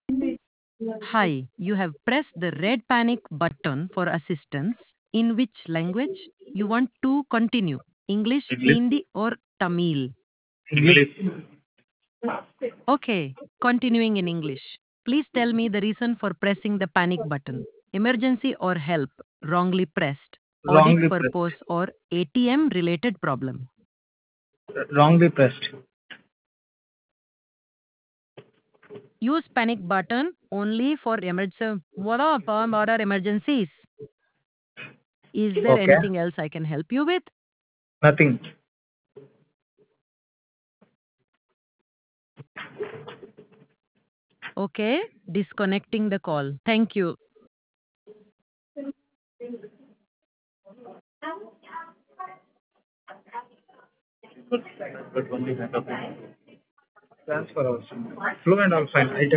Hi, you have pressed the red panic button for assistance. In which language you want to continue? English, English. Hindi, or Tamil? English. Okay, continuing in English. Please tell me the reason for pressing the panic button. Emergency or help, wrongly pressed. Audit Wrongly purpose pressed. or ATM related problem. Wrongly pressed. Use panic button only for what are border emergencies. Is there Okay. anything else I can help you with? Nothing. Okay, disconnecting the call. Thank you. Transfer also. Flow and all fine.